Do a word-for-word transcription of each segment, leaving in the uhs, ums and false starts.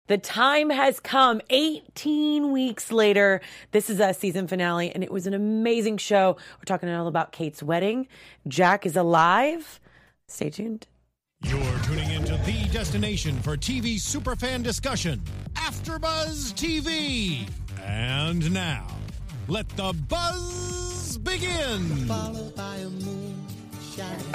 The time has come. eighteen weeks later, this is a season finale, and it was an amazing show. We're talking all about Kate's wedding. Jack is alive. Stay tuned. You're tuning into the destination for T V superfan discussion, AfterBuzz T V. And now, let the buzz begin. Followed by a moon shine.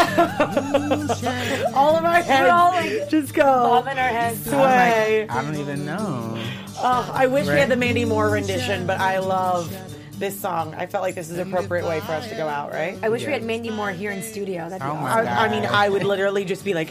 All of our heads all like just go. bobbing our heads. Sway. I don't even know. Oh, I wish we Right. had the Mandy Moore rendition, but I love this song. I felt like this is an appropriate way for us to go out, right? I wish we had Mandy Moore here in studio. That'd be Oh my awesome. I, I mean, I would literally just be like,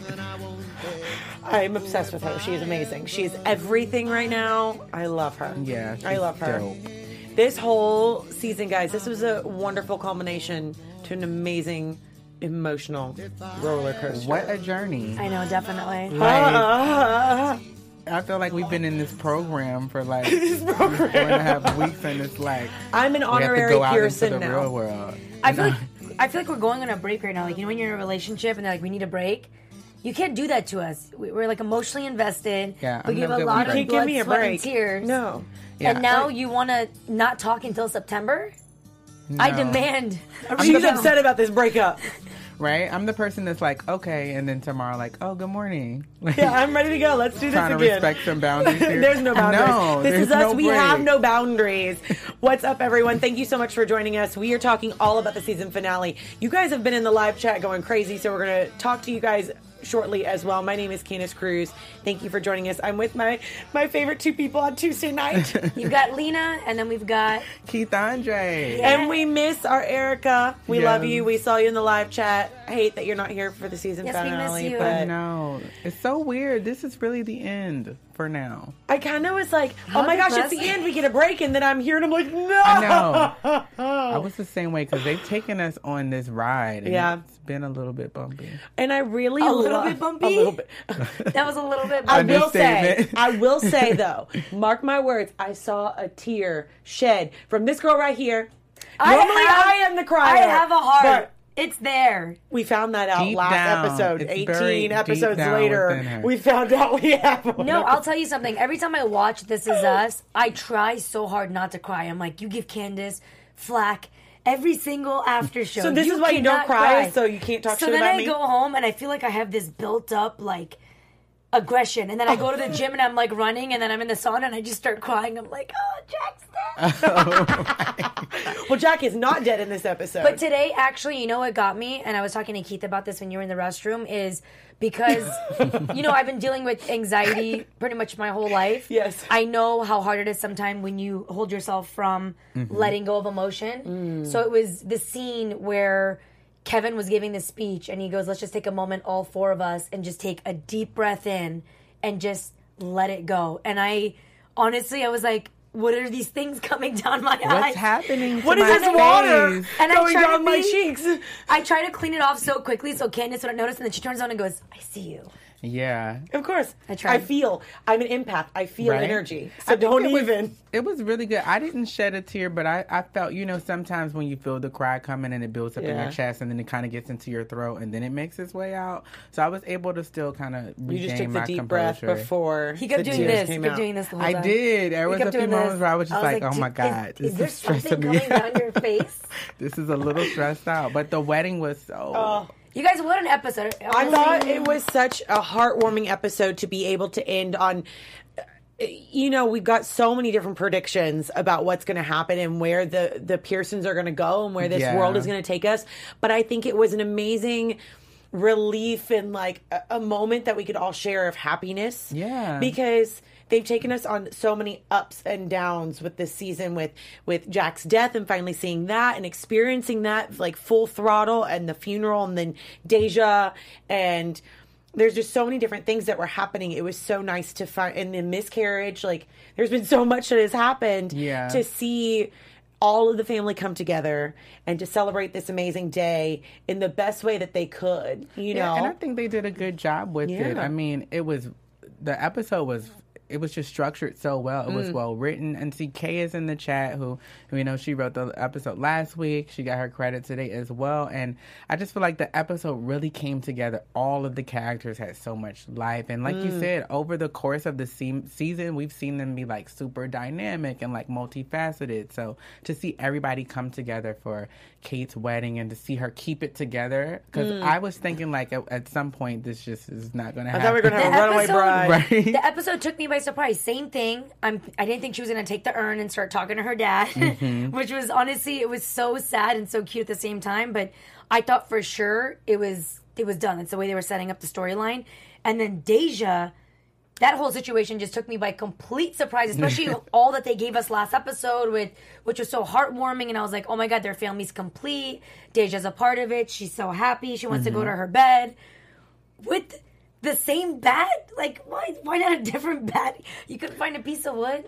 I'm obsessed with her. She is amazing. She is everything right now. I love her. Yeah, I she's love her. dope. This whole season, guys, this was a wonderful culmination to an amazing emotional roller coaster. What a journey. I know, definitely. Like, Ah, I feel like we've been in this program for like four and a half weeks, and it's like I'm an we have to honorary go out Pearson into the now. real world. I feel like I feel like we're going on a break right now. Like, you know, when you're in a relationship and they're like, we need a break. You can't do that to us. We- We're like emotionally invested. Yeah, we I'm give no a good lot with of breaks. blood, Can't give me a sweat, break. and tears. No. Yeah, and now like- you want to not talk until September? I No. demand. A She's reason. upset about this breakup. Right? I'm the person that's like, okay, and then tomorrow, like, oh, good morning. Like, Yeah, I'm ready to go. Let's do this trying to again. respect some boundaries here. There's no boundaries. No, this there's is us. no we break. have no boundaries. What's up, everyone? Thank you so much for joining us. We are talking all about the season finale. You guys have been in the live chat going crazy, so we're going to talk to you guys shortly as well. My name is Candace Cruz. Thank you for joining us. I'm with my my favorite two people on Tuesday night. You've got Lena, and then we've got Keith Andre. Yeah. And we miss our Erica. We Yes. love you. We saw you in the live chat. I hate that you're not here for the season Yes, we miss finale, you. I but know. It's so weird. This is really the end for now. I kind of was like, oh How my gosh, it's the depressing. end. We get a break, and then I'm here, and I'm like, no. I know. I was the same way because they've taken us on this ride. And Yeah. It's been a little bit bumpy. And I really A little love- bit bumpy? A little bit. that was a little bit. I will say, Understatement. I will say though, mark my words, I saw a tear shed from this girl right here. I Normally have- I am the crier. I have a heart. but It's there. we found that out Deep last down. episode. It's eighteen buried deep episodes down later, within her. we found out we have one. No, I'll tell you something. Every time I watch This Is Us, I try so hard not to cry. I'm like, you give Candace flack every single after show. So this is why you don't cannot cry, so you can't talk so shit then about I me? go home and I feel like I have this built up like aggression, and then I go to the gym and I'm like running, and then I'm in the sauna and I just start crying. I'm like, oh, Jack's dead. Well, Jack is not dead in this episode. But today, actually, you know what got me? And I was talking to Keith about this when you were in the restroom, is because, you know, I've been dealing with anxiety pretty much my whole life. Yes. I know how hard it is sometimes when you hold yourself from letting go of emotion. So it was the scene where Kevin was giving this speech, and he goes, let's just take a moment, all four of us, and just take a deep breath in and just let it go. And I, honestly, I was like, what are these things coming down my eyes? What's happening to what is my this water face? And I going try to down my be- cheeks? I try to clean it off so quickly so Candace wouldn't notice, and then she turns on and goes, I see you. Yeah. Of course. I tried. I feel. I'm an empath. I feel Right? energy. I So think don't it was- even. It was really good. I didn't shed a tear, but I, I felt, you know, sometimes when you feel the cry coming and it builds up in Yeah. your chest and then it kind of gets into your throat and then it makes its way out. So I was able to still kind of You regain just took the my deep composure. breath before He kept the doing tears this. He came kept out. doing this the whole I time. did. There He was a kept few doing moments this. where I was just like, oh "Dude, my is- God, Is, this there is stressing something me coming out. down your face? This is a little stressed out. But the wedding was so... Oh. You guys, what an episode. I thought it was such a heartwarming episode to be able to end on. You know, we've got so many different predictions about what's going to happen and where the, the Pearsons are going to go and where this Yeah. world is going to take us. But I think it was an amazing relief and like a, a moment that we could all share of happiness. Yeah. Because they've taken us on so many ups and downs with this season with, with Jack's death and finally seeing that and experiencing that like full throttle and the funeral and then Deja and there's just so many different things that were happening. It was so nice to find in the miscarriage. Like there's been so much that has happened Yeah. to see all of the family come together and to celebrate this amazing day in the best way that they could, you Yeah, know? and I think they did a good job with it. Yeah. I mean, it was... The episode was it was just structured so well. It Mm. was well written. And see, Kay is in the chat who, who, you know, she wrote the episode last week. She got her credit today as well. And I just feel like the episode really came together. All of the characters had so much life. And like Mm. you said, over the course of the se- season, we've seen them be like super dynamic and like multifaceted. So to see everybody come together for Kate's wedding and to see her keep it together, because Mm. I was thinking like at, at some point this just is not going to I happen. thought we were going to have a runaway bride. Right. The episode took me by surprise. Same thing. I'm. I didn't think she was going to take the urn and start talking to her dad, Mm-hmm. which was honestly, it was so sad and so cute at the same time. But I thought for sure it was it was done. It's the way they were setting up the storyline. And then Deja, that whole situation just took me by complete surprise, especially all that they gave us last episode, with which was so heartwarming. And I was like, oh my God, their family's complete. Deja's a part of it. She's so happy. She wants Mm-hmm. to go to her bed with the same bat. Like, why why not a different bat? You couldn't find a piece of wood?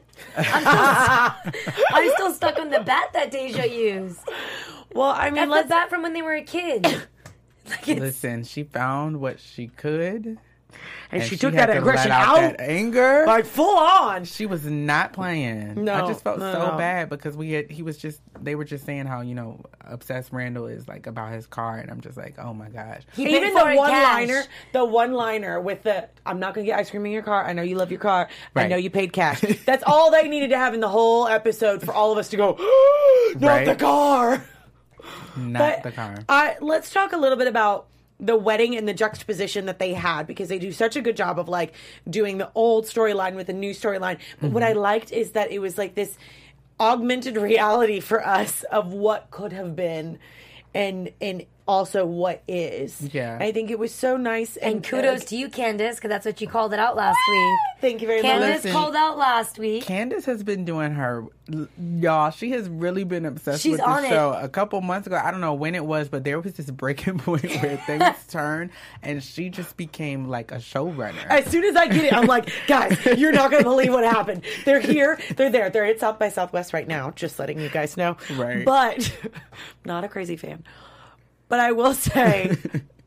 I'm still, I'm still stuck on the bat that Deja used. Well, I mean, That's let's the bat from when they were a kid. Like, it's, Listen, she found what she could. and, she she took had that to aggression let out, that anger. like full on. She was not playing. No, I just felt no, so no. bad because we had, he was just, they were just saying how, you know, obsessed Randall is like about his car. And I'm just like, oh my gosh. he paid Even for the it one cash. liner, the one liner with the "I'm not going to get ice cream in your car. I know you love your car. I Right. know you paid cash." That's all they needed to have in the whole episode for all of us to go, "Not Right. the car." Not But the car. I, let's talk a little bit about the wedding and the juxtaposition that they had, because they do such a good job of like doing the old storyline with the new storyline. But what I liked is that it was like this augmented reality for us of what could have been and and also what is. Yeah. I think it was so nice. And, And kudos to you, Candace, because that's what you called it out last week. Thank you very Candace much. Listen. called out last week. Candace has been doing her, y'all, she has really been obsessed She's with on the it. show. A couple months ago, I don't know when it was, but there was this breaking point where things turned and she just became like a showrunner. As soon as I get it, I'm like, guys, you're not going to believe what happened. They're here. They're there. They're at South by Southwest right now, just letting you guys know. Right. But, not a crazy fan. But I will say,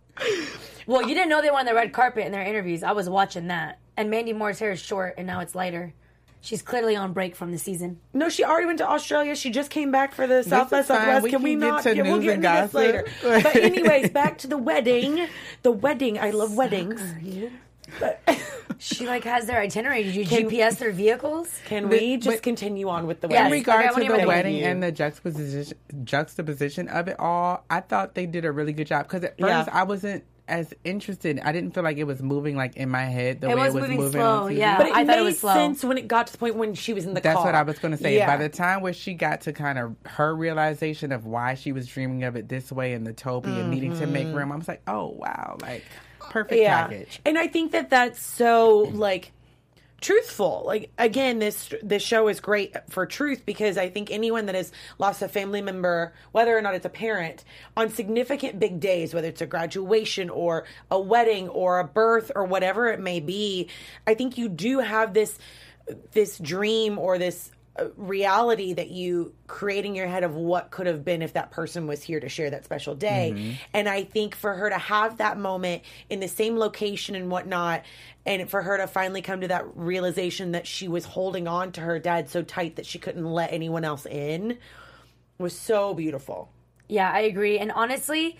Well, you didn't know they were on the red carpet in their interviews. I was watching that. And Mandy Moore's hair is short, and now it's lighter. She's clearly on break from the season. no, she already went to Australia. She just came back for the South by is fine. Southwest. We Can we can get not? to Yeah, we'll news get and into this later. gossip. But anyways, back to the wedding. The wedding. I love weddings. She like has their itinerary. Did you Can- G P S their vehicles? Can we But- just continue on with the Yes. In wedding? regard Okay, I to wanna the hear about wedding you. and the juxtaposition juxtaposition of it all, I thought they did a really good job because at first Yeah. I wasn't as interested. I didn't feel like it was moving like in my head the It way was it was moving moving slow, on T V. yeah. But it I thought it made was slow. sense when it got to the point when she was in the That's car. what I was going to say. Yeah. By the time where she got to kind of her realization of why she was dreaming of it this way and the Toby and needing to make room, I was like, oh, wow, like perfect package. And I think that that's so like truthful. Like again, this this show is great for truth, because I think anyone that has lost a family member, whether or not it's a parent, on significant big days, whether it's a graduation or a wedding or a birth or whatever it may be, I think you do have this this dream or this uh, reality that you create in your head of what could have been if that person was here to share that special day. And I think for her to have that moment in the same location and whatnot, and for her to finally come to that realization that she was holding on to her dad so tight that she couldn't let anyone else in, was so beautiful. Yeah, I agree. And honestly,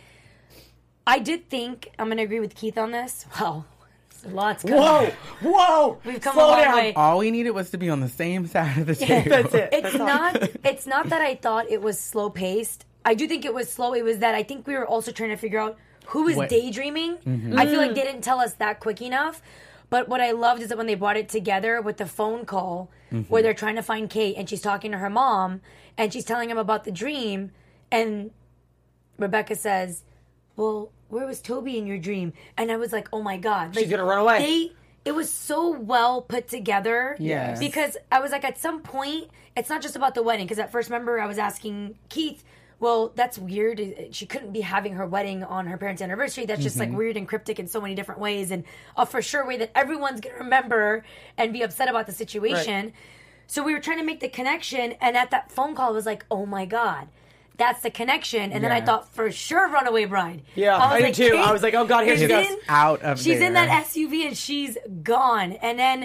I did think, I'm going to agree with Keith on this. Well, lots coming. Whoa, whoa! We've come Slow a long down. way. All we needed was to be on the same side of the table. That's it. It's That's all. not it's not that I thought it was slow paced. I do think it was slow. It was that I think we were also trying to figure out who was What- daydreaming. Mm-hmm. I feel like they didn't tell us that quick enough. But what I loved is that when they brought it together with the phone call Mm-hmm. where they're trying to find Kate and she's talking to her mom and she's telling him about the dream, and Rebecca says, well, where was Toby in your dream? And I was like, oh my God. Like, She's gonna run away. They, it was so well put together. Yes. Because I was like, at some point, it's not just about the wedding. Because at first, remember, I was asking Keith, well, that's weird. She couldn't be having her wedding on her parents' anniversary. That's just like weird and cryptic in so many different ways. And a for sure way that everyone's going to remember and be upset about the situation. Right. So we were trying to make the connection. And at that phone call, I was like, oh my God. That's the connection. And then I Yeah. thought, for sure, Runaway Bride. Yeah, I did too. Kate I was like, oh God, here is she goes. in- Out of She's in there. that S U V and she's gone. And then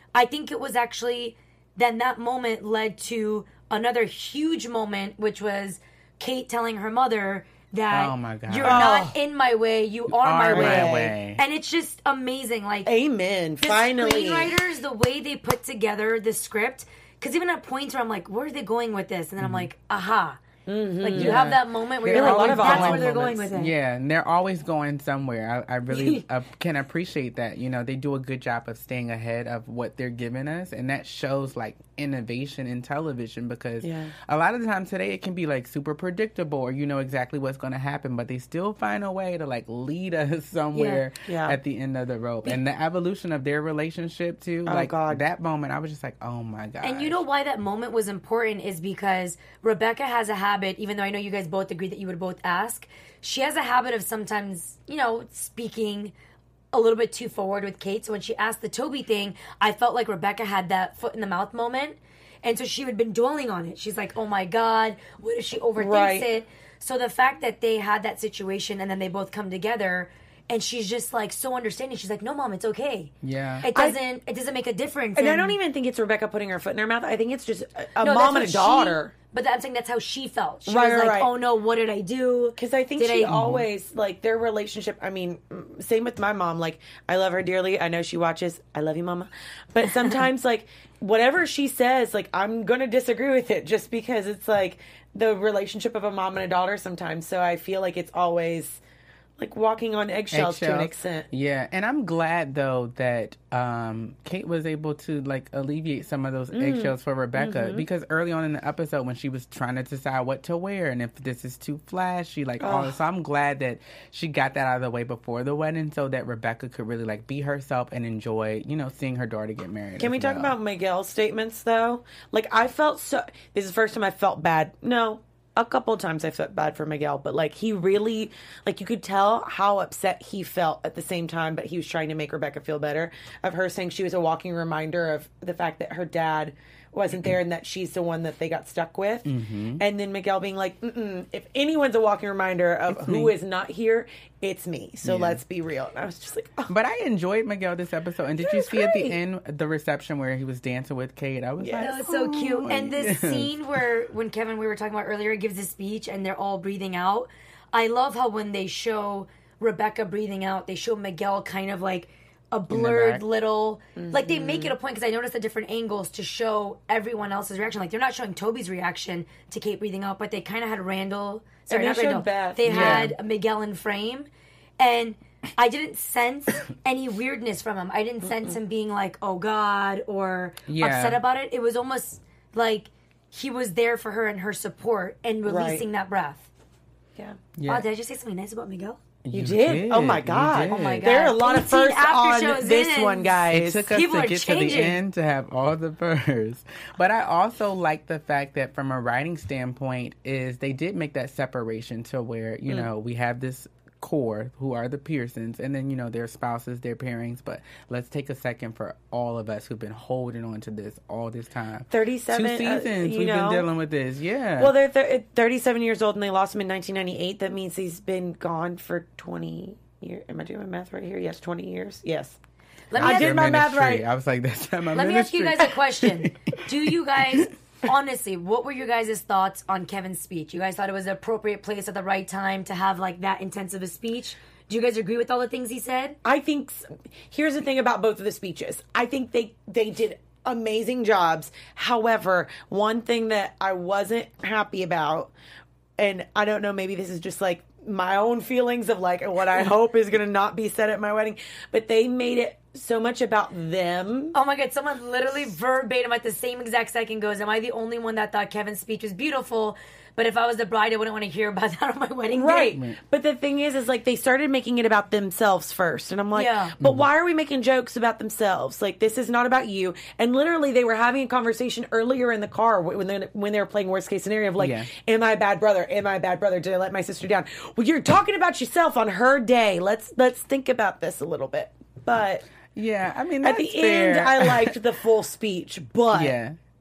I think it was actually then that moment led to another huge moment, which was Kate telling her mother that Oh my God. you're Oh. not in my way, you are, my, Are way. my way. And it's just amazing. Like, Amen. the Finally. screenwriters, the way they put together the script, because even at points where I'm like, where are they going with this? And then I'm like, aha. Like, you have that moment where There you're are like, a lot of that's aha where they're going moments. with it. Yeah, and they're always going somewhere. I, I really uh, can appreciate that. You know, they do a good job of staying ahead of what they're giving us, and that shows like innovation in television because Yeah. a lot of the time today it can be like super predictable or you know exactly what's going to happen, but they still find a way to like lead us somewhere Yeah. Yeah. at the end of the rope. And the evolution of their relationship too, Oh, like God. that moment, I was just like, oh my God. And you know why that moment was important is because Rebecca has a habit, even though I know you guys both agreed that you would both ask, she has a habit of sometimes, you know, speaking a little bit too forward with Kate. So when she asked the Toby thing, I felt like Rebecca had that foot in the mouth moment. And so she had been dwelling on it. She's like, oh my God, what if she overthinks Right. it? So the fact that they had that situation and then they both come together and she's just like so understanding. She's like, no, Mom, it's okay. Yeah. It doesn't it doesn't make a difference. And I don't even think it's Rebecca putting her foot in her mouth. I think it's just a, a No, mom that's and a what daughter. She, but I'm saying that's how she felt. She Right, was right, like, right. oh no, what did I do? Because I think Did she I- always, like, their relationship, I mean, mm, same with my mom. Like, I love her dearly. I know she watches. I love you, Mama. But sometimes, like, whatever she says, like, I'm going to disagree with it just because it's, like, the relationship of a mom and a daughter sometimes. So I feel like it's always, like, walking on eggshells, to an Eggshells. extent. Yeah, and I'm glad though that um, Kate was able to like alleviate some of those Mm. eggshells for Rebecca Mm-hmm. because early on in the episode when she was trying to decide what to wear and if this is too flashy, like all this, so I'm glad that she got that out of the way before the wedding so that Rebecca could really like be herself and enjoy, you know, seeing her daughter get married. Can as we talk well. about Miguel's statements, though? Like, I felt so... This is the first time I felt bad. No, a couple of times I felt bad for Miguel, but, like, he really... Like, you could tell how upset he felt at the same time, but he was trying to make Rebecca feel better. Of her saying she was a walking reminder of the fact that her dad wasn't there and that she's the one that they got stuck with. Mm-hmm. And then Miguel being like, Mm-mm, if anyone's a walking reminder of It's who me. is not here, it's me. So Yeah. let's be real. And I was just like... Oh. But I enjoyed Miguel this episode. And did It you was see at the great. end the reception where he was dancing with Kate? I was Yes. That like, was so cute. "Oh, And this yes." scene where when Kevin we were talking about earlier gives a speech and they're all breathing out. I love how when they show Rebecca breathing out, they show Miguel kind of like a blurred back. little like they make it a point because I noticed the different angles to show everyone else's reaction. Like they're not showing Toby's reaction to Kate breathing out, but they kind of had Randall. Sorry, they not showed Randall. Beth. They Yeah. had Miguel in frame, and I didn't sense any weirdness from him. I didn't sense him being like, "Oh God," or Yeah. upset about it. It was almost like he was there for her and her support and releasing that breath. Yeah. Yeah. Wow, did I just say something nice about Miguel? You, did? Oh my You God. did. Oh my God. There are a lot of eighteen firsts after on shows this in. one, guys. It took us People to are get changing. to the end to have all the firsts. But I also like the fact that from a writing standpoint is they did make that separation to where, you know, we have this core who are the Pearsons and then, you know, their spouses, their pairings. But let's take a second for all of us who've been holding on to this all this time. thirty-seven, Two uh, seasons you we've know. been dealing with this. Yeah. Well, they're th- thirty-seven years old and they lost him in nineteen ninety-eight. That means he's been gone for twenty years. Am I doing my math right here? Yes, twenty years. Yes. Let me I ask, did my math Ministry. right. I was like, that's not my let me ask you ministry. guys a question. Do you guys honestly, what were your guys' thoughts on Kevin's speech? You guys thought it was the appropriate place at the right time to have like that intense of a speech? Do you guys agree with all the things he said? I think s- here's the thing about both of the speeches. I think they they did amazing jobs. However, one thing that I wasn't happy about, and I don't know, maybe this is just like my own feelings of like what I hope is going to not be said at my wedding, but they made it so much about them. Oh my God, someone literally verbatim at the same exact second goes, am I the only one that thought Kevin's speech was beautiful? But if I was the bride, I wouldn't want to hear about that on my wedding Right. day. But the thing is, is like they started making it about themselves first. And I'm like, Yeah. but why are we making jokes about themselves? Like, this is not about you. And literally, they were having a conversation earlier in the car when they, when they were playing worst case scenario of like, Yeah. am I a bad brother? Am I a bad brother? Did I let my sister down? Well, you're talking about yourself on her day. Let's, let's think about this a little bit. But Yeah, I mean, at that's the fair. end, I liked the full speech, but Yeah.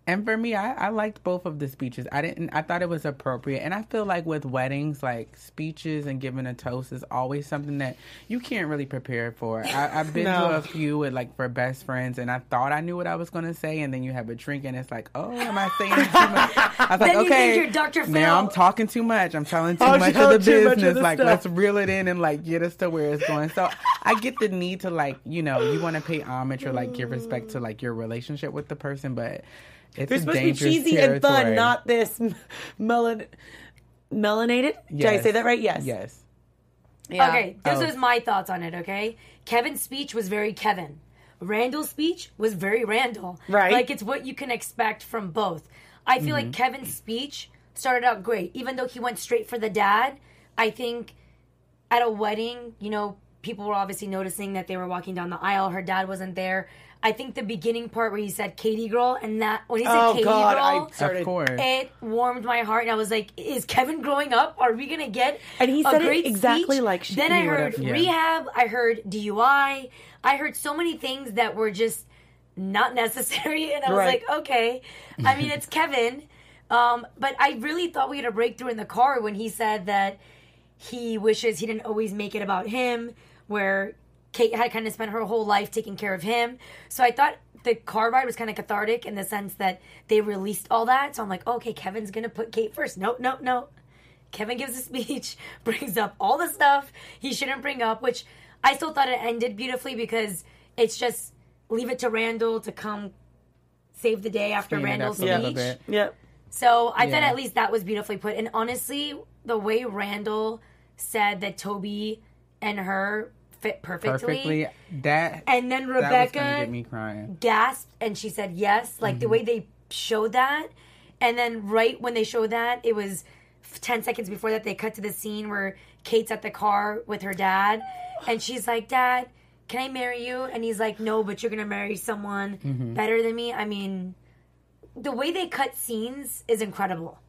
And for me, I, I liked both of the speeches. I didn't. I thought it was appropriate, and I feel like with weddings, like speeches and giving a toast is always something that you can't really prepare for. I, I've been No. to a few with like for best friends, and I thought I knew what I was going to say, and then you have a drink, and it's like, oh, am I saying too much? I was like, Then you okay, think you're Doctor Phil. now I'm talking too much. I'm telling too Oh, much tell of the too much of business. the Like, stuff. let's reel it in and like get us to where it's going. So I get the need to like, you know, you want to pay homage or like give respect to like your relationship with the person, but. It's They're a supposed to be dangerous cheesy territory. and fun, not this melan- melanated. Did I Yes. say that right? Yes. Yes. Yeah. Okay, this Oh. was my thoughts on it, okay? Kevin's speech was very Kevin. Randall's speech was very Randall. Right. Like, it's what you can expect from both. I feel like Kevin's speech started out great. Even though he went straight for the dad, I think at a wedding, you know, people were obviously noticing that they were walking down the aisle. Her dad wasn't there. I think the beginning part where he said Katie girl, and that, when he said Oh Katie God, girl, I started. Of course. it warmed my heart, and I was like, "Is Kevin growing up? Are we gonna get And he a said it great exactly speech?" like she Then I would heard have. Yeah. rehab. I heard D U I. I heard so many things that were just not necessary, and I was Right. like, "Okay." I mean, it's Kevin, um, but I really thought we had a breakthrough in the car when he said that he wishes he didn't always make it about him, where Kate had kind of spent her whole life taking care of him. So I thought the car ride was kind of cathartic in the sense that they released all that. So I'm like, okay, Kevin's going to put Kate first. No, no, no. Kevin gives a speech, brings up all the stuff he shouldn't bring up, which I still thought it ended beautifully because it's just leave it to Randall to come save the day after Clean it Randall's up a little speech. bit. Yep. So I thought Yeah. at least that was beautifully put. And honestly, the way Randall said that Toby and her fit perfectly, Perfectly. That and then that was gonna Rebecca get me crying. gasped and she said yes, like Mm-hmm. the way they showed that. And then right when they showed that, it was ten seconds before that they cut to the scene where Kate's at the car with her dad and she's like, Dad, can I marry you? And he's like, no, but you're gonna marry someone Mm-hmm. better than me. I mean, the way they cut scenes is incredible.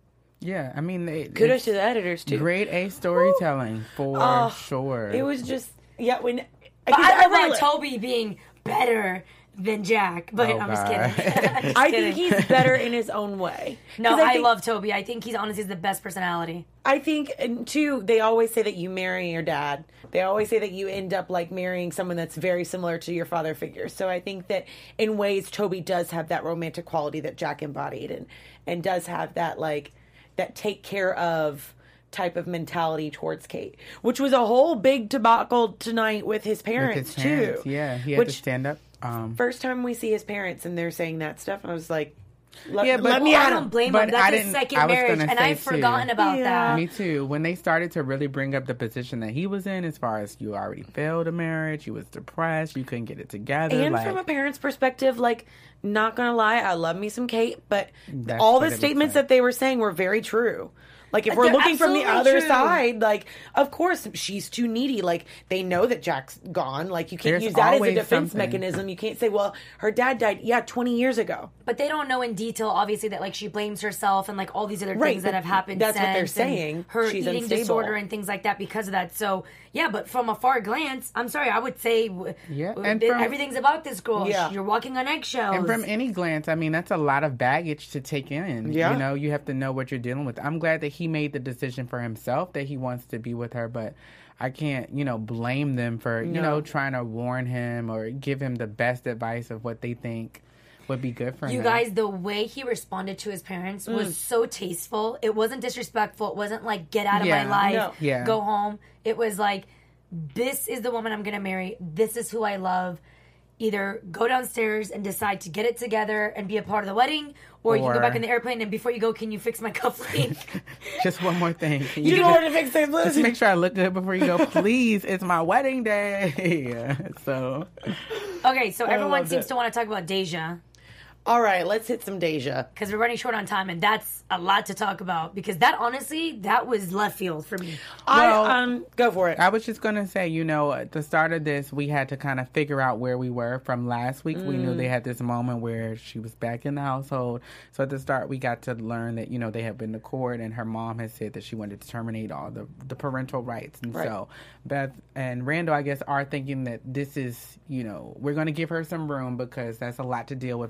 Yeah, I mean, they, Kudos it's to the editors too. Grade A storytelling for Oh, sure. It was just yeah. When But I don't know really- about Toby being better than Jack, but Oh, I'm just God. kidding. I'm just I kidding. think he's better in his own way. No, 'Cause I, think- love Toby. I think he's honestly the best personality. I think, and two, they always say that you marry your dad. They always say that you end up like marrying someone that's very similar to your father figure. So I think that in ways, Toby does have that romantic quality that Jack embodied, and and does have that like that take care of type of mentality towards Kate, which was a whole big debacle tonight with his With parents, his parents, too. yeah, he had which to stand up. Um, first time we see his parents and they're saying that stuff, I was like, let, Yeah, but- let me Well, I at don't him. blame But him. I That's his didn't- second I was marriage, gonna and say, I've too. forgotten about Yeah. that. Me too. When they started to really bring up the position that he was in, as far as you already failed a marriage, you was depressed, you couldn't get it together. And like, from a parent's perspective, like, not gonna lie, I love me some Kate, but That's all what the it statements looks like. that they were saying were very true. Like, if we're They're looking from the absolutely other true. side, like, of course, she's too needy. Like, they know that Jack's gone. Like, you can't There's use that as a always defense something. mechanism. You can't say, well, her dad died, yeah, twenty years ago. But they don't know in detail, obviously, that like she blames herself and like all these other Right, things that but have happened. that's what they're since, and saying. Her She's eating unstable. disorder and things like that because of that. So yeah, but from a far glance, I'm sorry, I would say w- Yeah, w- and th- from- everything's about this girl. Yeah. You're walking on eggshells. And from any glance, I mean, that's a lot of baggage to take in. Yeah. You know, you have to know what you're dealing with. I'm glad that he made the decision for himself that he wants to be with her, but I can't, you know, blame them for, you No. know, trying to warn him or give him the best advice of what they think would be good for him. You guys, the way he responded to his parents Mm. was so tasteful. It wasn't disrespectful. It wasn't like, get out of Yeah, my life, no. Yeah. go home. It was like, this is the woman I'm going to marry. This is who I love. Either go downstairs and decide to get it together and be a part of the wedding, or, you can go Or- back in the airplane and before you go, can you fix my cufflink? Just one more thing. Can You just- don't want to fix it, Just listen. make sure I look good before you go, please. It's my wedding day. So, Okay, so everyone loved seems it. to want to talk about Deja All right, let's hit some Deja. because we're running short on time, and that's a lot to talk about because that honestly, that was left field for me. Well, I, um, go for it. I was just going to say, you know, at the start of this, we had to kind of figure out where we were from last week. We knew they had this moment where she was back in the household. So at the start, we got to learn that, you know, they had been to court and her mom had said that she wanted to terminate all the, the parental rights. And Right. so Beth and Randall, I guess, are thinking that this is, you know, we're going to give her some room because that's a lot to deal with. And so now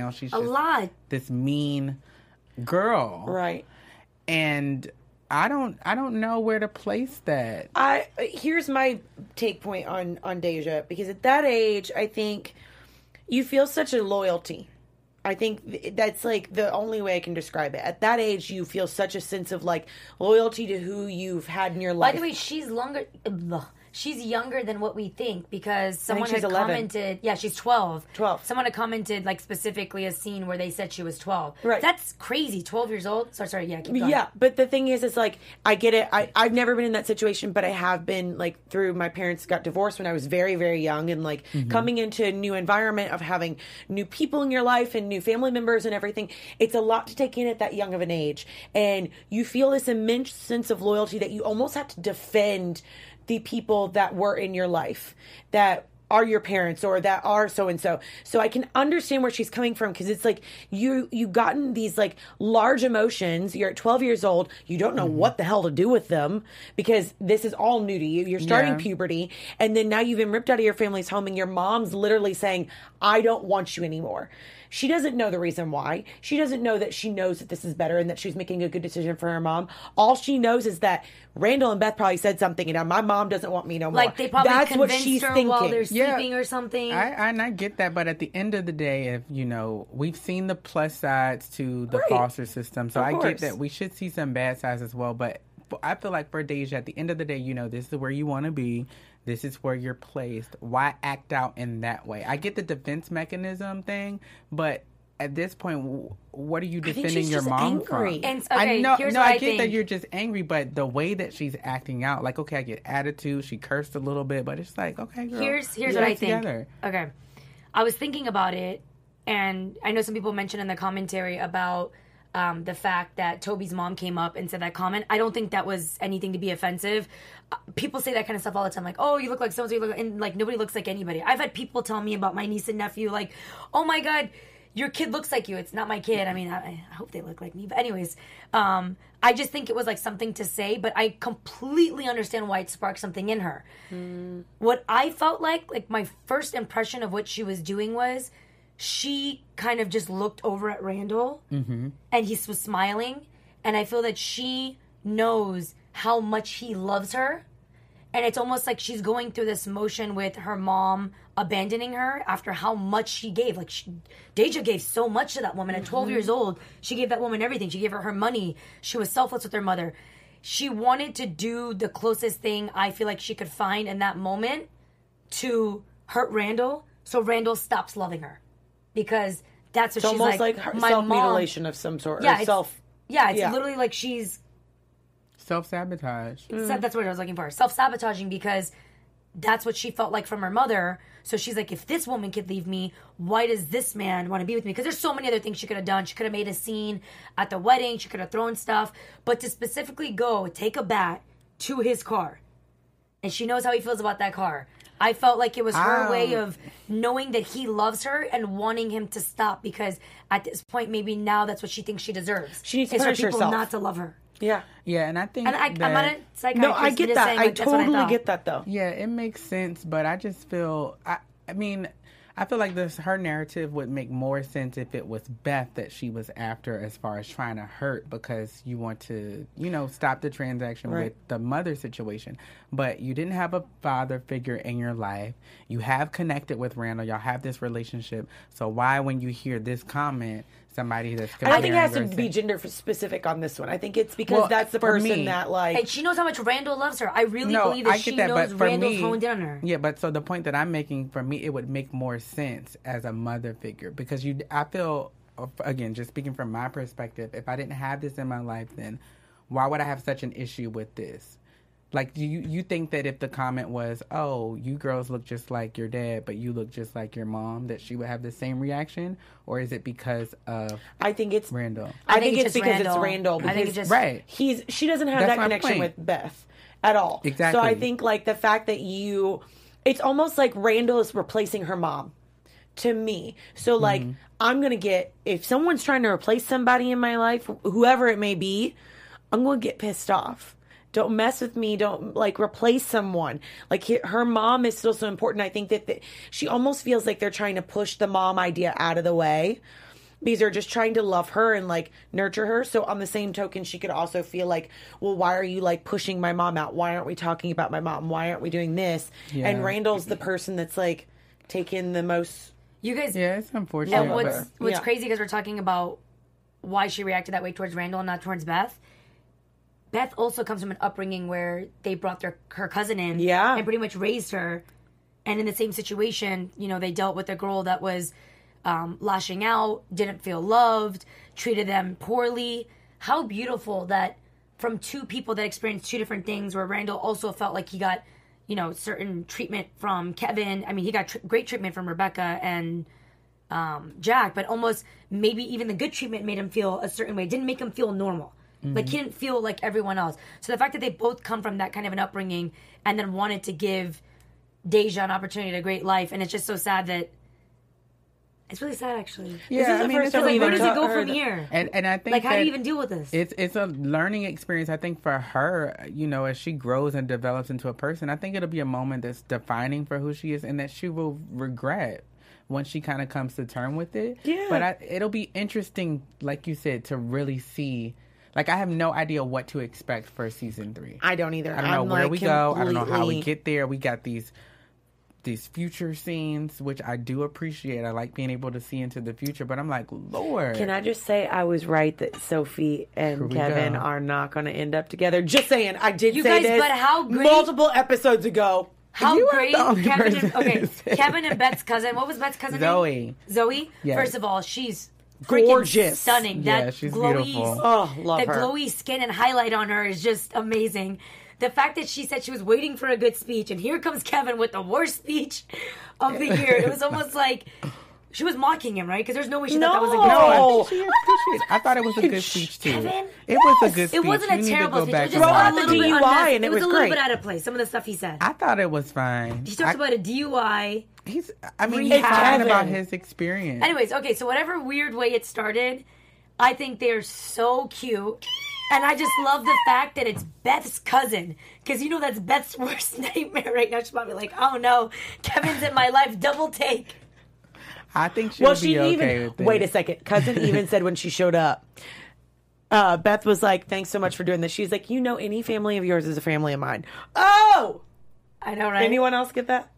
know, she's A just lot. this mean girl. Right. And I don't I don't know where to place that. I here's my take point on on Deja, because at that age, I think you feel such a loyalty. I think th- that's like the only way I can describe it. At that age, you feel such a sense of like loyalty to who you've had in your life. By the way, she's longer. Ugh, she's younger than what we think because someone she's had eleven. commented. Yeah, she's twelve. twelve. Someone had commented like specifically a scene where they said she was twelve. Right. That's crazy. Twelve years old. Sorry, sorry. Yeah, keep going. Yeah, but the thing is, it's like, I get it. I, I've never been in that situation, but I have been, like, through my parents got divorced when I was very, very young, and, like, coming into a new environment of having new people in your life and new family members and everything. It's a lot to take in at that young of an age. And you feel this immense sense of loyalty that you almost have to defend the people that were in your life, that are your parents or that are so and so. So I can understand where she's coming from, because it's like you you gotten these like large emotions. You're at twelve years old. You don't know Mm-hmm. what the hell to do with them, because this is all new to you. You're starting Yeah. puberty, and then now you've been ripped out of your family's home, and your mom's literally saying, "I don't want you anymore." She doesn't know the reason why. She doesn't know that she knows that this is better and that she's making a good decision for her mom. All she knows is that Randall and Beth probably said something, and now my mom doesn't want me no more. Like they probably That's what convinced she's her thinking. while they're Yeah. sleeping or something. I, and I get that, but at the end of the day, if you know, we've seen the plus sides to the Right. foster system, so Of I course. get that we should see some bad sides as well. But f- I feel like for Deja, at the end of the day, you know, this is where you want to be. This is where you're placed. Why act out in that way? I get the defense mechanism thing, but at this point, w- what are you think defending she's your just mom angry. from? And okay, I know, here's no, what I I get think. that you're just angry, but the way that she's acting out, like, okay, I get attitude. She cursed a little bit, but it's like, okay, girl, Here's here's get what it I think. together. Okay, I was thinking about it, and I know some people mentioned in the commentary about um, the fact that Toby's mom came up and said that comment. I don't think that was anything to be offensive. Uh, People say that kind of stuff all the time, like, "Oh, you look like so and so," and like nobody looks like anybody. I've had people tell me about my niece and nephew, like, "Oh my god, your kid looks like you." It's not my kid. I mean, I, I hope they look like me. But anyways, um, I just think it was like something to say, but I completely understand why it sparked something in her. What I felt like, like my first impression of what she was doing was she kind of just looked over at Randall and he was smiling. And I feel that she knows how much he loves her. And it's almost like she's going through this motion with her mom abandoning her after how much she gave. Like, she, Deja gave so much to that woman. At twelve years old, she gave that woman everything. She gave her her money. She was selfless with her mother. She wanted to do the closest thing I feel like she could find in that moment to hurt Randall, so Randall stops loving her. Because that's what It's she's almost like. like, her my self mom- mutilation of some sort, Yeah, or it's- self. Yeah, it's Yeah. literally like she's Self sabotage. Sa- that's what I was looking for. Self-sabotaging, because that's what she felt like from her mother. So she's like, if this woman could leave me, why does this man want to be with me? Because there's so many other things she could have done. She could have made a scene at the wedding. She could have thrown stuff. But to specifically go take a bat to his car, and she knows how he feels about that car. I felt like it was her Um, way of knowing that he loves her and wanting him to stop, because at this point, maybe now that's what she thinks she deserves. She needs to is for punish people herself. not to love her. Yeah. Yeah, and I think And I, that, I'm not a psychiatrist. No, I I'm get just that. saying, I like, that's what totally thought. get that, though. yeah, it makes sense, but I just feel I I mean, I feel like this her narrative would make more sense if it was Beth that she was after, as far as trying to hurt, because you want to, you know, stop the transaction Right. with the mother situation. But you didn't have a father figure in your life. You have connected with Randall. Y'all have this relationship. So why, when you hear this comment, somebody that's I don't think it has to comparing her be and gender specific on this one. I think it's because Well, that's the for person me- that, like, And she knows how much Randall loves her. I really No, believe that I she get that, knows but for Randall's me, honed in on her. yeah. But so the point that I'm making, for me, it would make more sense as a mother figure, because you, I feel, again, just speaking from my perspective, if I didn't have this in my life, then why would I have such an issue with this? Like, do you you think that if the comment was, "Oh, you girls look just like your dad, but you look just like your mom," that she would have the same reaction, or is it because of I think it's Randall? I, I think, think it's it's because Randall. it's Randall. I Because think it's just- Right. he's she doesn't have That's that my connection point. with Beth at all. Exactly. So I think like the fact that you, it's almost like Randall is replacing her mom to me. So like Mm-hmm. I'm gonna get, if someone's trying to replace somebody in my life, whoever it may be, I'm gonna get pissed off. Don't mess with me. Don't like replace someone. Like he- her mom is still so important. I think that the, she almost feels like they're trying to push the mom idea out of the way. because they're just trying to love her and like nurture her. So on the same token, she could also feel like, well, why are you like pushing my mom out? Why aren't we talking about my mom? Why aren't we doing this? Yeah. And Randall's the person that's like taking the most. You guys, Yeah, it's unfortunate. and what's but- what's Yeah. crazy because we're talking about why she reacted that way towards Randall and not towards Beth. Beth also comes from an upbringing where they brought their her cousin in, Yeah. and pretty much raised her. And in the same situation, you know, they dealt with a girl that was um, lashing out, didn't feel loved, treated them poorly. How beautiful that from two people that experienced two different things, where Randall also felt like he got, you know, certain treatment from Kevin. I mean, he got tr- great treatment from Rebecca and um, Jack, but almost maybe even the good treatment made him feel a certain way. It didn't make him feel normal. Like, he didn't feel like everyone else. So the fact that they both come from that kind of an upbringing and then wanted to give Deja an opportunity to a great life, and it's just so sad that it's really sad, actually. Yeah, is the I mean, first it's time a- Like, we where even does it go heard from that- here? And and I think Like, how do that you even deal with this? It's it's a learning experience. I think for her, you know, as she grows and develops into a person, I think it'll be a moment that's defining for who she is, and that she will regret once she kind of comes to term with it. Yeah. But I, it'll be interesting, like you said, to really see. Like, I have no idea what to expect for season three. I don't either. I don't know I'm, where like, we go. I don't know how we completely- get there. We got these these future scenes, which I do appreciate. I like being able to see into the future, but I'm like, Lord. Can I just say I was right that Sophie and Here we Kevin go. are not going to end up together? Just saying. I did You say guys, this but how great- multiple episodes ago. How You are great the only Kevin and, person okay, to say Kevin and Beth's cousin. What was Beth's cousin Zoe. name? Zoe. Yes. First of all, she's freaking Gorgeous. stunning. Yeah, That she's glowy, beautiful. Oh, love the her. glowy skin and highlight on her is just amazing. The fact that she said she was waiting for a good speech, and here comes Kevin with the worst speech of the year. It was almost like she was mocking him, right? Because there's no way she thought that was a good No. speech. She appreciated. I thought it was a good speech too. Kevin? It was a Yes. good speech. It wasn't You a need to terrible go speech. It back was and just Throw a out watch the little it. bit D U I unnecessary. and it It was was a little great. bit out of place. Some of the stuff he said. I thought it was fine. He talks I- about a D U I. He's. I mean, he's Rehab. talking about his experience. Anyways, okay, so whatever weird way it started, I think they're so cute. And I just love the fact that it's Beth's cousin. Because you know that's Beth's worst nightmare right now. She's probably like, oh no, Kevin's in my life, double take. I think she'll Well, be she okay even with it. wait a second. Cousin even said when she showed up, uh, Beth was like, "Thanks so much for doing this." She's like, "You know, any family of yours is a family of mine." Oh, I know, right? anyone else get that?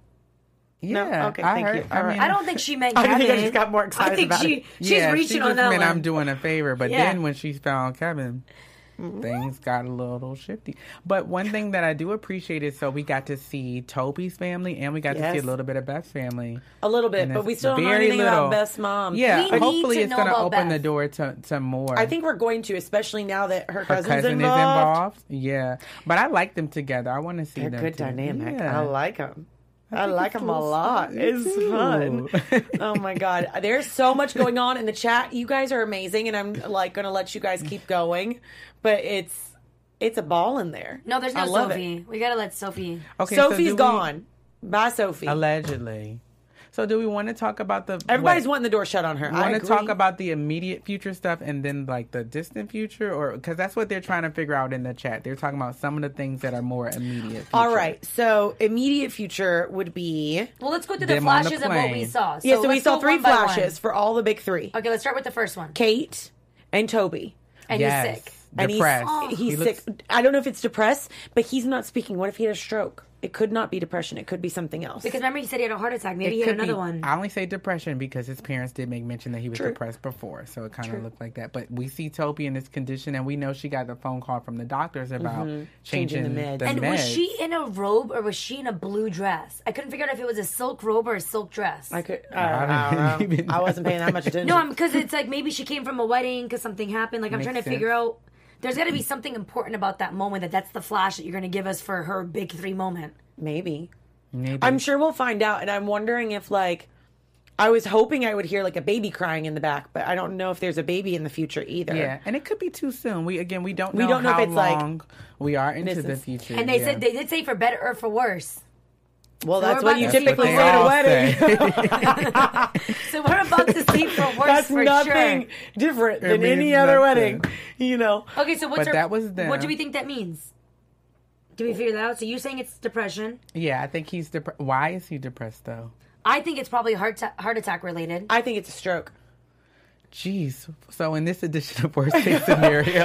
Yeah. Okay, I thank heard, you. I All right. mean, I don't think she meant I Kevin. think I just got more excited I think about she, it. she's yeah, reaching she on just that meant one. I'm doing a favor, but Yeah. then when she found Kevin, things got a little shifty. But one thing that I do appreciate is so we got to see Toby's family and we got to see Yes. a little bit of Beth's family. A little bit, And but it's we still don't know very anything little. about Beth's mom. Yeah, We need hopefully to it's know going to about open the Beth. door to, to more. I think we're going to, especially now that her her cousin's cousin involved. is involved. Yeah, but I like them together. I want to see They're them. good too. dynamic. Yeah. I like them. I, think like it's them a cool lot. stuff. Me It's too. fun. Oh my god, there's so much going on in the chat. You guys are amazing, and I'm like going to let you guys keep going. But it's it's a ball in there. No, there's no I love Sophie. We gotta let Sophie. Okay, so Sophie's do we- gone. Bye, Sophie. Allegedly. So do we want to talk about the Everybody's what, wanting the door shut on her. we I want to agree. talk about the immediate future stuff and then like the distant future, or because that's what they're trying to figure out in the chat. They're talking about some of the things that are more immediate. Future. All right, so immediate future would be Well, let's go through the Them on the flashes of what we plane. saw. yeah. So we let's saw go three one by one. flashes for all the big three: Okay, let's start with the first one. Kate and Toby. And Yes. he's sick. And Depressed. he's, he's He sick. looks- I don't know if it's depressed, but he's not speaking. What if he had a stroke? It could not be depression. It could be something else. Because remember, he said he had a heart attack. Maybe It he had could another be- one. I only say depression because his parents did make mention that he was True. depressed before, so it kind of looked like that. But we see Toby in this condition, and we know she got the phone call from the doctors about Mm-hmm. Changing changing, the meds. the And was meds. she in a robe or was she in a blue dress? I couldn't figure out if it was a silk robe or a silk dress. I could. I, I don't, I, don't don't know. even I wasn't paying that much attention. No, I'm because it's like maybe she came from a wedding because something happened. Like I'm Makes trying to sense. figure out. There's got to be something important about that moment. That that's the flash that you're going to give us for her big three moment. Maybe. Maybe. I'm sure we'll find out. And I'm wondering if, like, I was hoping I would hear like a baby crying in the back, but I don't know if there's a baby in the future either. Yeah, and it could be too soon. We again, we don't We know don't know if how it's, like, long we are into this the is- future. And they yeah. said they did say for better or for worse. Well, So that's we're what you about to see typically for say at a all wedding. say. So we're about to see for worse That's for nothing sure. different It than any means other nothing. wedding. You know. Okay, so what's But her, that was them. what do we think that means? Did we figure that out? So you're saying it's depression. Yeah, I think he's depressed. Why is he depressed though? I think it's probably heart ta- heart attack related. I think it's a stroke. Jeez. So in this edition of worst case scenario,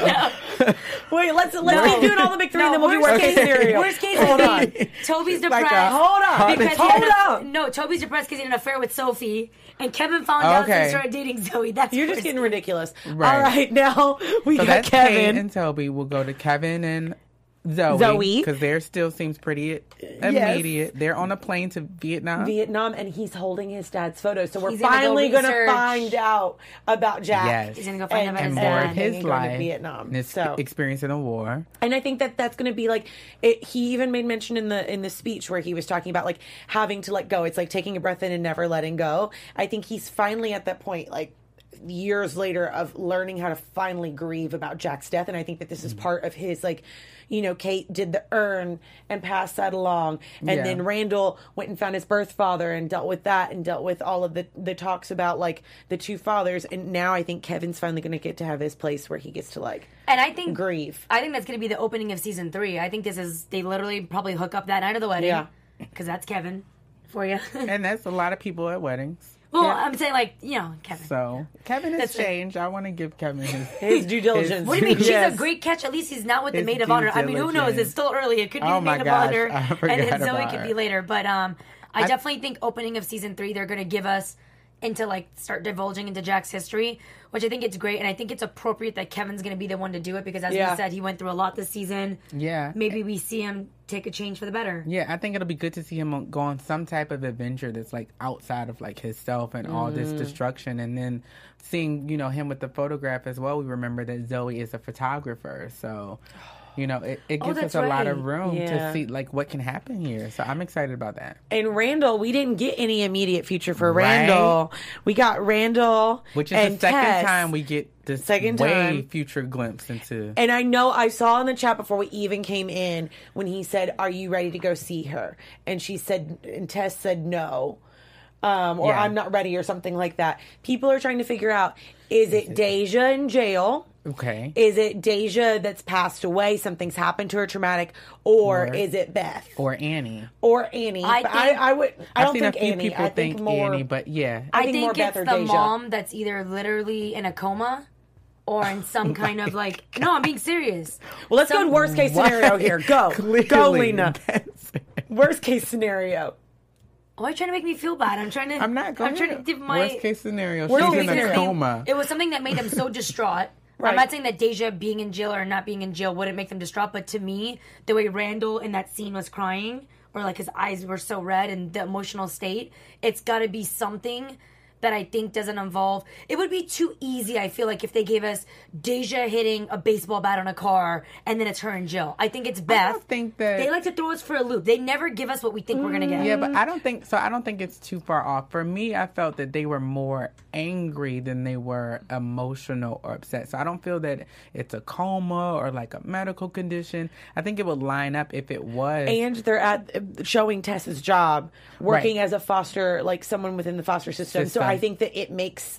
Wait, let's let's No. keep doing all the big three, No, and then we'll do worst worst case case- scenario. worst case Hold is- on. Toby's Like depressed. a Hold on. hot Because he Hold had a- on. No, Toby's depressed because he had an affair with Sophie, and Kevin found out Okay. and started dating Zoe. That's You're just worst. getting ridiculous. Right. All right, now we so got that's Kate Kevin. and Toby. We'll go to Kevin and Zoe. Zoe. Because theirs still seems pretty immediate. They're on a plane to Vietnam. Vietnam, and he's holding his dad's photo. So we're He's gonna go finally going to research. find out about Jack. Yes. He's gonna go find and, out about and his more dad. of his and going to life Vietnam. and his So, experience in the war. and I think that that's going to be like it, he even made mention in the in the speech where he was talking about like having to let go. It's like taking a breath in and never letting go. I think he's finally at that point, like years later, of learning how to finally grieve about Jack's death. And I think that this is part of his like. You know, Kate did the urn and passed that along. And Yeah. then Randall went and found his birth father and dealt with that and dealt with all of the, the talks about, like, the two fathers. And now I think Kevin's finally going to get to have his place where he gets to, like, And I think grieve. I think that's going to be the opening of season three. I think this is they literally probably hook up that night of the wedding. Yeah. Because that's Kevin for you. And that's a lot of people at weddings. Well, I'm saying like you know Kevin. So Kevin has That's it. changed. I want to give Kevin his, His due diligence. What do you mean? Yes. She's a great catch. At least he's not with the His maid of due honor. I mean, who knows? diligence. It's still early. It could be Oh the my maid of gosh, honor, I and forgot then Zoe about could her. be later. But um, I, I- definitely think opening of season three, they're going to give us into like start divulging into Jack's history, which I think it's great, and I think it's appropriate that Kevin's going to be the one to do it because, as Yeah. we said, he went through a lot this season. Yeah. Maybe we see him take a change for the better. Yeah, I think it'll be good to see him on- go on some type of adventure that's like outside of like himself and all this Mm. destruction, and then seeing you know him with the photograph as well. We remember that Zoe is a photographer, so you know it, it Oh, gives us that's a lot right. of room Yeah. to see like what can happen here. So I'm excited about that. And Randall, we didn't get any immediate future for Right. Randall. We got Randall, Which is and the second Tess. time we get this Second way time. future glimpse into. And I know I saw in the chat before we even came in when he said, "Are you ready to go see her?" And she said, and Tess said no, um, or Yeah. "I'm not ready," or something like that. People are trying to figure out: is it Deja in jail? Okay. Is it Deja that's passed away? Something's happened to her, traumatic, or, Or- is it Beth Or Annie. or Annie? I But think- I, I would. I I've don't seen think a few Annie. people I think, think more. Annie, but yeah. I I think think, more Beth it's or the Deja. mom that's either literally in a coma or in some kind of like. No, I'm being serious. Well, let's go Some- in worst case scenario here. Go, Clearly, go, Lena. that's it. Worst case scenario. Why are you trying to make me feel bad? I'm trying to. I'm not going I'm trying to give my. worst case scenario. Worst She's case in a scenario. coma. It was something that made them so distraught. Right. I'm not saying that Deja being in jail or not being in jail wouldn't make them distraught, but to me, the way Randall in that scene was crying, or like his eyes were so red and the emotional state, it's got to be something that I think doesn't involve. It would be too easy, I feel like, if they gave us Deja hitting a baseball bat on a car and then it's her in jail. I think it's Beth. I don't think that. They like to throw us for a loop. They never give us what we think we're going to get. Yeah, but I don't think so. I don't think it's too far off. For me, I felt that they were more angry than they were emotional or upset. So I don't feel that it's a coma or like a medical condition. I think it would line up if it was. And they're at showing Tess's job, working Right. as a foster, like someone within the foster system. System. So I think that it makes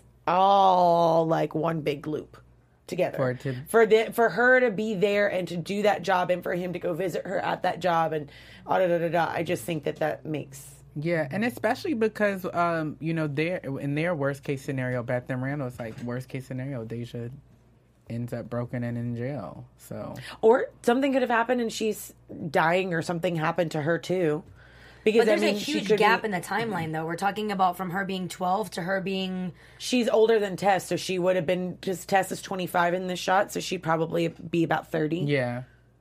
all like one big loop together For it to- for the for her to be there and to do that job, and for him to go visit her at that job, and ah, da da da da. I just think that that makes. Yeah, and especially because um, you know, their in their worst case scenario, Beth and Randall, it's like worst case scenario, Deja ends up broken and in jail. So Or something could have happened and she's dying, or something happened to her too. Because But there's I mean, a she huge could gap be, in the timeline, though. We're talking about from her being twelve to her being. she's older than Tess, so she would have been, because Tess is twenty-five in this shot, so she'd probably be about thirty. yeah,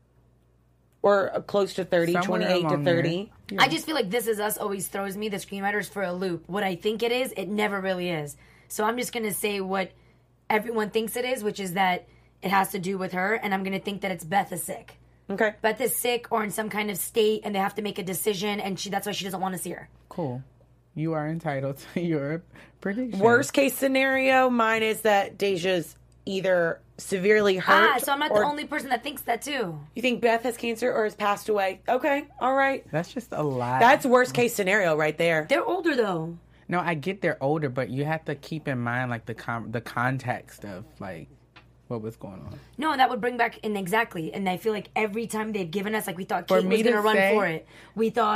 Or close to thirty, Somewhere twenty-eight to along there. thirty. I just feel like This Is Us always throws me, the screenwriters, for a loop. What I think it is, it never really is. So I'm just going to say what everyone thinks it is, which is that it has to do with her, and I'm going to think that it's Beth is sick. Okay. Beth is sick or in some kind of state, and they have to make a decision, and she that's why she doesn't want to see her. cool. You are entitled to your prediction. Worst case scenario, mine is that Deja's either severely hurt. Ah, so I'm not or the only person that thinks that, too. You think Beth has cancer or has passed away? Okay, all right. That's just a lot. That's worst case scenario right there. They're older, though. No, I get they're older, but you have to keep in mind like the com- the context of like what was going on. No, and that would bring back, and exactly, and I feel like every time they've given us, like we thought For Kate me was going to to run say- for it. We thought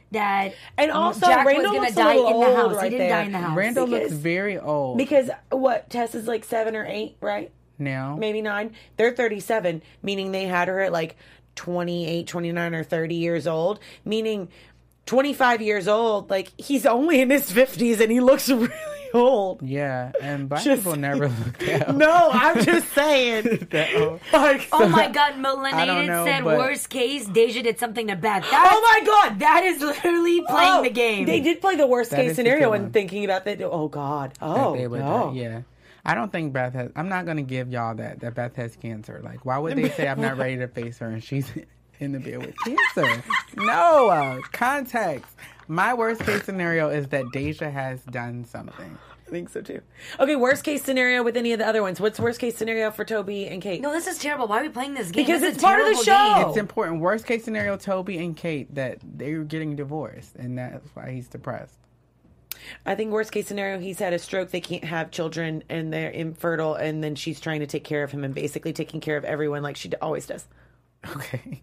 that And also, Jack Randall was looks gonna a die in little the old house. right he didn't there. die in the house. Randall Because- looks very old Because what, Tess is like seven or eight, right? now. Maybe nine. They're thirty-seven, meaning they had her at like twenty-eight, twenty-nine, or thirty years old, meaning twenty-five years old. Like, he's only in his fifties and he looks really old. Yeah, and black Just- people never look that old. No, I'm just saying. That old. Like, Oh my God, I don't Melanated know, said but- worst case, Deja did something to Beth. That's, oh my God. That is literally playing Oh, the game. They did play the worst That case is the scenario good and one. thinking about that. Oh God. Oh They would, no. uh, yeah. I don't think Beth has. I'm not going to give y'all that that Beth has cancer. Like, why would they say I'm not ready to face her and she's in the bed with cancer? No uh, context. My worst case scenario is that Deja has done something. I think so too. Okay, worst case scenario with any of the other ones. What's worst case scenario for Toby and Kate? No, this is terrible. Why are we playing this game? Because This is it's a part of the terrible show. game. It's important. Worst case scenario, Toby and Kate, that they're getting divorced, and that's why he's depressed. I think worst case scenario, he's had a stroke. They can't have children and they're infertile, and then she's trying to take care of him and basically taking care of everyone like she d- always does. Okay.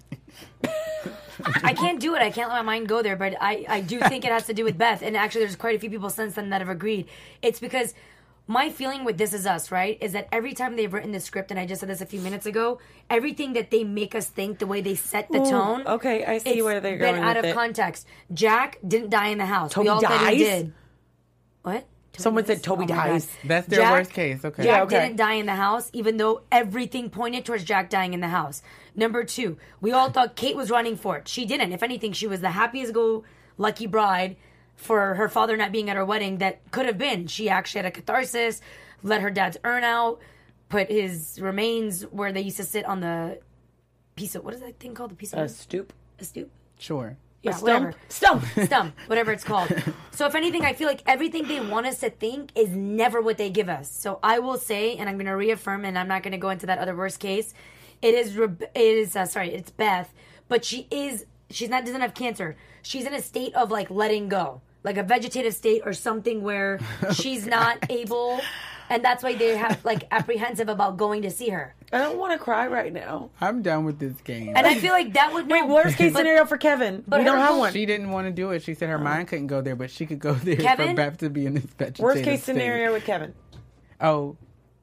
I can't do it. I can't let my mind go there. But I, I do think it has to do with Beth. And actually, there's quite a few people since then that have agreed. It's because my feeling with This Is Us, right, is that every time they've written the script, and I just said this a few minutes ago, everything that they make us think, the way they set the Ooh, tone. okay, I see it's where they're been going out with of it. context. Jack didn't die in the house. Toby we all thought he dies? did. What? Toby Someone dies? said Toby Oh my dies. God. That's their Jack- worst case. Okay. Jack Yeah, okay. didn't die in the house, even though everything pointed towards Jack dying in the house. Number two, we all thought Kate was running for it. She didn't. If anything, she was the happiest go lucky bride for her father not being at her wedding that could have been. She actually had a catharsis, let her dad's urn out, put his remains where they used to sit on the piece of, what is that thing called? The piece of A wood? stoop. A stoop? Sure. Yeah, Stump. whatever. Stump. Stump, whatever it's called. So if anything, I feel like everything they want us to think is never what they give us. So I will say, and I'm going to reaffirm, and I'm not going to go into that other worst case. It is, Rebe- it is, uh, sorry, it's Beth, but she is, she's not, doesn't have cancer. She's in a state of like letting go, like a vegetative state or something where she's not able, and that's why they have like apprehensive about going to see her. I don't want to cry right now. I'm done with this game. And I feel like that would Wait, no, worst case but- scenario for Kevin. but We don't her have whole- one. She didn't want to do it. She said her mind couldn't go there, but she could go there for Kevin? Beth to be in this vegetative Worst case state. scenario with Kevin. Oh,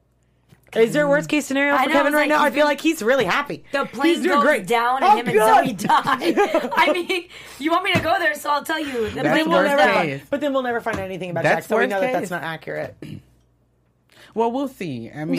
Is there a worst case scenario I for know, Kevin it's right like now? he's I feel been- like he's really happy. The plane He's doing goes great. down Oh, and him God. and Zoe die. I mean, you want me to go there, so I'll tell you. The That's plane We'll goes worst never down. case. find, but then we'll never find anything about That's Jack, so we worst know that that's case. not accurate. well, we'll see. I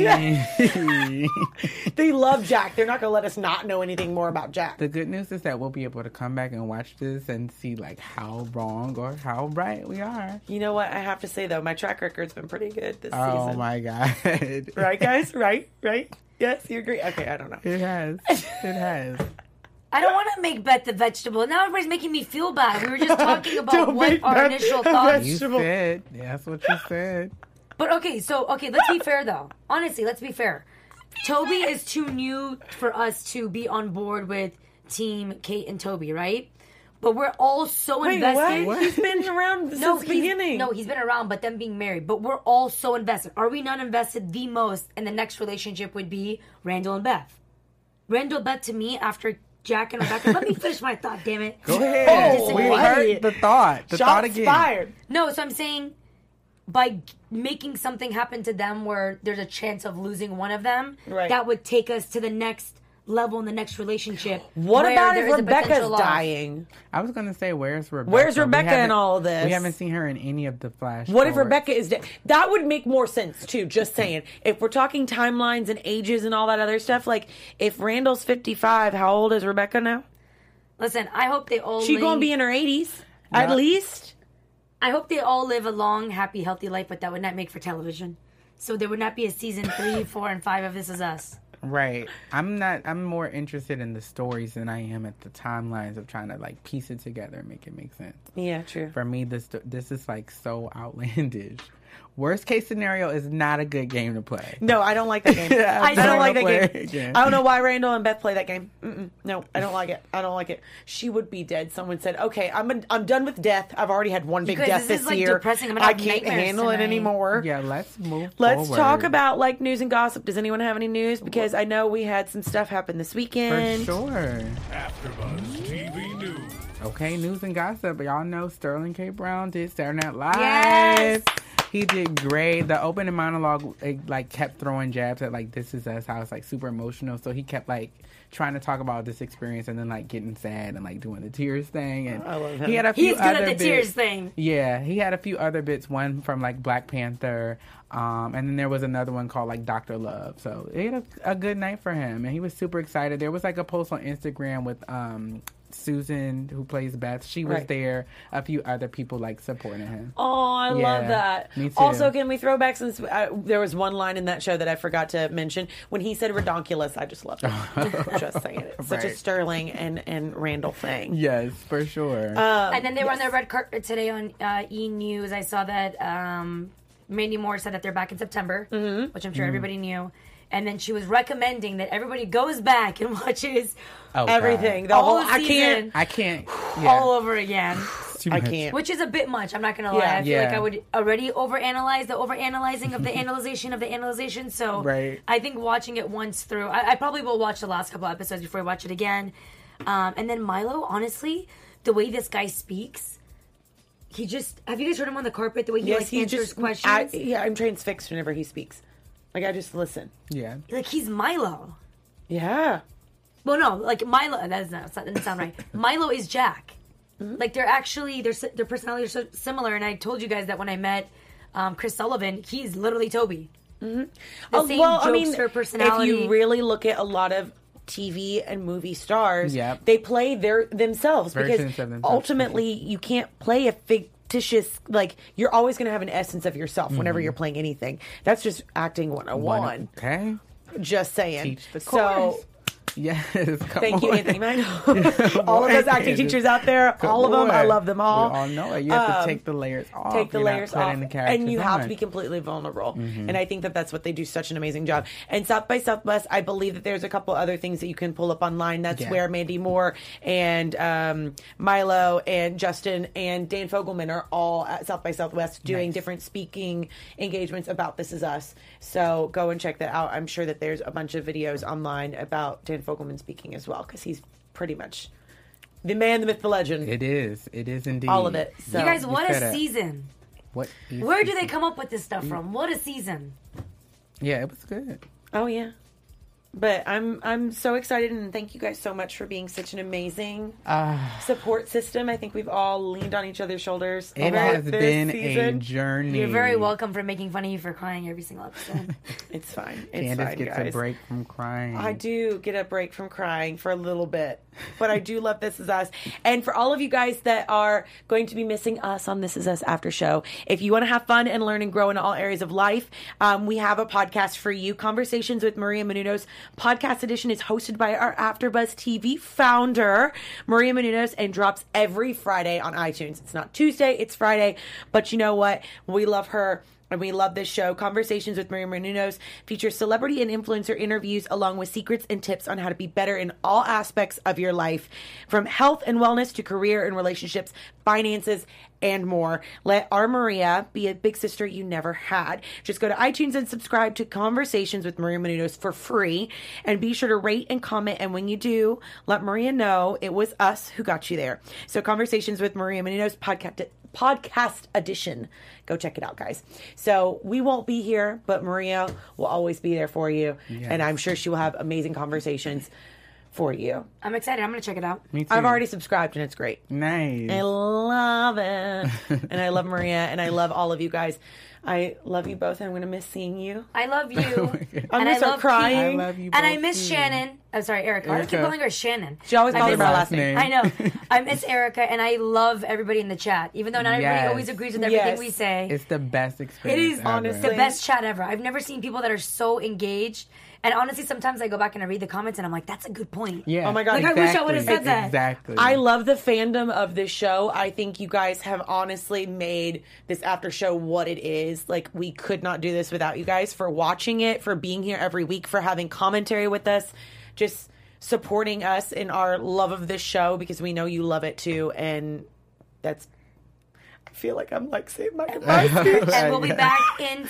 mean, They love Jack. They're not going to let us not know anything more about Jack. the good news is that we'll be able to come back and watch this and see like how wrong or how right we are. You know what? I have to say, though, my track record's been pretty good this Oh season. my god! Right, guys? Right? Right? Yes, you agree? Okay, I don't know. It has. It has. I don't want to make Beth the vegetable. Now everybody's making me feel bad. We were just talking about Don't what make our Beth initial a thoughts. You Vegetable. said. That's what you said. But okay, so okay, let's be fair though. Honestly, let's be fair. Toby is too new for us to be on board with Team Kate and Toby, right? But we're all so Wait, invested. what? He's been around since No, the he's, beginning. no, he's been around, but them being married. But we're all so invested. Are we not invested the most? And the next relationship would be Randall and Beth. Randall and Beth to me after Jack and Rebecca. Let me finish my thought, damn it. Go ahead. Oh, we what? heard the thought. The thought Shots again. fired. No, so I'm saying by making something happen to them where there's a chance of losing one of them, Right. that would take us to the next level in the next relationship. What where about there if is a Rebecca's potential loss. dying? I was gonna say, where's Rebecca? Where's We Rebecca in haven't- all of this? We haven't seen her in any of the flash. What if forwards. Rebecca is dead? That would make more sense too. Just saying. If we're talking timelines and ages and all that other stuff, like if Randall's fifty-five, how old is Rebecca now? Listen, I hope they all She live, gonna be in her eighties at Yeah. least. I hope they all live a long, happy, healthy life, but that would not make for television. So there would not be a season three, four, and five of This Is Us. Right. I'm not. I'm more interested in the stories than I am at the timelines of trying to like piece it together and make it make sense. Yeah, true. For me, this this is like so outlandish. Worst case scenario is not a good game to play. No, I don't like that game. Yeah, I I'm don't not like that gonna game. play it again. I don't know why Randall and Beth play that game. Mm-mm. No, I don't like it. I don't like it. She would be dead. Someone said, "Okay, I'm an, I'm done with death. I've already had one big guys, death this this is, like, year. depressing. I'm gonna I have can't nightmares handle it tonight." anymore." Yeah, let's move. Let's forward. talk about like news and gossip. Does anyone have any news? Because I know we had some stuff happen this for weekend. sure. AfterBuzz T V News. Okay, news and gossip. Y'all know Sterling K. Brown did Saturday Night Live. Yes. He did great. The opening monologue, it, like, kept throwing jabs at, like, This Is Us, how it's, like, super emotional. So he kept, like, trying to talk about this experience and then, like, getting sad and, like, doing the tears thing. And I love him. he had a few He's good other at the bits. tears thing. Yeah, he had a few other bits. One from, like, Black Panther. Um, and then there was another one called, like, Doctor Love. So he had a, a good night for him. And he was super excited. There was, like, a post on Instagram with um, Susan, who plays Beth. She was Right. there. A few other people, like, supporting him. Oh, I Yeah, love that. me too. Also, can we throw back, since uh, there was one line in that show that I forgot to mention. When he said redonkulous, I just loved it. Just saying it. It's such a Right. Sterling and, and Randall thing. Yes, for sure. Um, And then they were on yes. their red carpet today on uh, E! News. I saw that um, Mandy Moore said that they're back in September, Mm-hmm. which I'm sure everybody knew. And then she was recommending that everybody goes back and watches Oh, God. Everything. The all whole, of I can't. season I can't. Yeah. all over again. Too I much. can't. Which is a bit much. I'm not gonna lie. Yeah. I feel Yeah. like I would already overanalyze the overanalyzing of the analyzation of the analyzation. So Right. I think watching it once through, I, I probably will watch the last couple episodes before I watch it again. Um, and then Milo, honestly, the way this guy speaks, he just have you guys heard him on the carpet? The way he Yes, like he answers just. questions, I, yeah, I'm transfixed whenever he speaks. Like, I just listen. Yeah. like he's Milo. Yeah. Well, no, like Milo. That doesn't, that doesn't sound right. Milo is Jack. Mm-hmm. Like they're actually their their personalities are so similar. And I told you guys that when I met um, Chris Sullivan, he's literally Toby. The Oh, same well, I mean, jokester personality. if you really look at a lot of T V and movie stars, Yep. they play their themselves Versions because of themselves. ultimately you can't play a fictitious, like, you're always going to have an essence of yourself whenever Mm-hmm. you're playing anything. That's just acting one oh one. Okay. Just saying. Teach the So course. Yes. Come thank you, on. Anthony Mango. All of those acting teachers out there, all of them, I on. love them all. We all know it. You have Um, to take the layers off. Take the You're not layers putting off, the characters and you have on. to be completely vulnerable. Mm-hmm. And I think that that's what they do such an amazing job. And South by Southwest, I believe that there's a couple other things that you can pull up online. That's Yeah. where Mandy Moore and um, Milo and Justin and Dan Fogelman are all at South by Southwest doing Nice. different speaking engagements about This Is Us. So go and check that out. I'm sure that there's a bunch of videos online about Dan Fogelman speaking as well, because he's pretty much the man, the myth, the legend. It is. It is indeed. All of it. So you guys, what said a it. season! What? is Where do this? they come up with this stuff from? What a season! Yeah, it was good. Oh yeah. But I'm I'm so excited, and thank you guys so much for being such an amazing Uh, support system. I think we've all leaned on each other's shoulders. it over has this been a season. journey. You're very welcome for making fun of you for crying every single episode. It's fine. It's Candace fine, gets guys. a break from crying. I do get a break from crying for a little bit, but I do love This Is Us. And for all of you guys that are going to be missing us on This Is Us after show, if you want to have fun and learn and grow in all areas of life, um, we have a podcast for you. Conversations with Maria Menounos podcast edition is hosted by our AfterBuzz T V founder, Maria Menounos, and drops every Friday on iTunes. It's not Tuesday, it's Friday, but you know what? We love her. And we love this show. Conversations with Maria Menounos features celebrity and influencer interviews along with secrets and tips on how to be better in all aspects of your life, from health and wellness to career and relationships, finances, and more. Let our Maria be a big sister you never had. Just go to iTunes and subscribe to Conversations with Maria Menounos for free. And be sure to rate and comment. And when you do, let Maria know it was us who got you there. So Conversations with Maria Menounos podcast podcast edition. Go check it out, guys. So we won't be here, but Maria will always be there for you. Yes. And I'm sure she will have amazing conversations for you. I'm excited. I'm gonna check it out. Me too. I've already subscribed and it's great. Nice. I love it. And I love Maria and I love all of you guys. I love you both and I'm going to miss seeing you. I love you. I'm and gonna I start love crying. I Pete. love you And I both miss too. Shannon. I'm sorry, Erica. Why do I keep Erica. calling her Shannon? She always I calls her miss- by her last name. I know. I miss Erica, and I love everybody in the chat. Even though not everybody Yes. always agrees with everything Yes. we say, It's the best it experience. is ever. honestly the best chat ever. I've never seen people that are so engaged. And honestly, sometimes I go back and I read the comments, and I'm like, "That's a good point." Yeah. Oh my God. Like, I wish I would've said that. Exactly. I love the fandom of this show. I think you guys have honestly made this after show what it is. Like, we could not do this without you guys, for watching it, for being here every week, for having commentary with us, just supporting us in our love of this show, because we know you love it too. And that's, I feel like I'm like saying my goodbye speech. And we'll be back in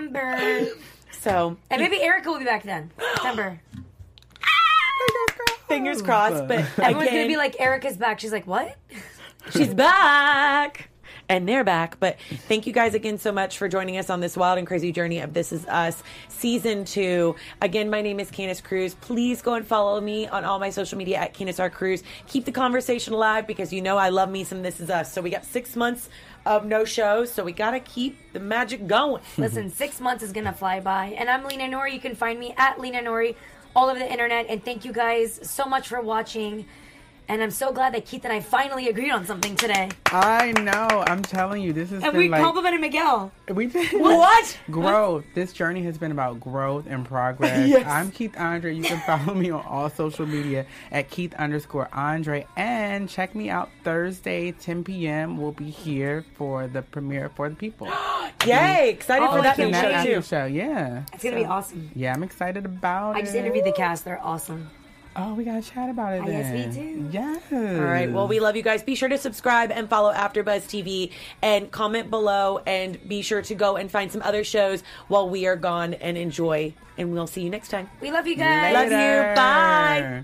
September. So And maybe Erica will be back then. September. thank fingers crossed. But Everyone's again, gonna be like, Erica's back. She's like, what? she's back. And they're back. But thank you guys again so much for joining us on this wild and crazy journey of This Is Us Season two. Again, my name is Candace Cruz. Please go and follow me on all my social media at Candace R. Cruz. Keep the conversation alive because you know I love me some This Is Us. So we got six months of no shows, so we got to keep the magic going. Listen, six months is going to fly by. And I'm Lena Nori. You can find me at Lena Nori all over the internet. And thank you guys so much for watching. And I'm so glad that Keith and I finally agreed on something today. I know. I'm telling you, this is And we like, complimented Miguel. We did. What? Growth. This journey has been about growth and progress. Yes. I'm Keith Andre. You can follow me on all social media at Keith underscore Andre. And check me out Thursday, ten p.m. We'll be here for the premiere for the people. Yay! Excited Oh, for I that can't new wait. show after too. show, yeah. It's going to be awesome. Yeah, I'm excited about I it. just interviewed the cast. They're awesome. Oh, we gotta chat about it I then. guess we do. Yes. All right. Well, we love you guys. Be sure to subscribe and follow AfterBuzz T V and comment below. And be sure to go and find some other shows while we are gone and enjoy. And we'll see you next time. We love you guys. Love you. Later. Bye.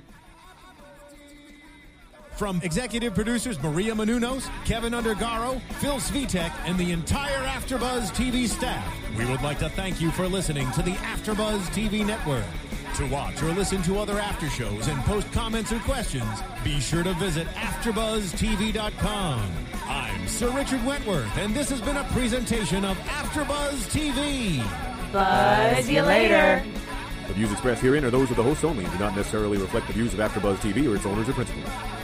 From executive producers Maria Menounos, Kevin Undergaro, Phil Svitek, and the entire AfterBuzz T V staff, we would like to thank you for listening to the AfterBuzz T V network. To watch or listen to other after shows and post comments or questions, be sure to visit after buzz T V dot com. I'm Sir Richard Wentworth, and this has been a presentation of AfterBuzz T V. Buzz you later. The views expressed herein are those of the hosts only and do not necessarily reflect the views of AfterBuzz T V or its owners or principals.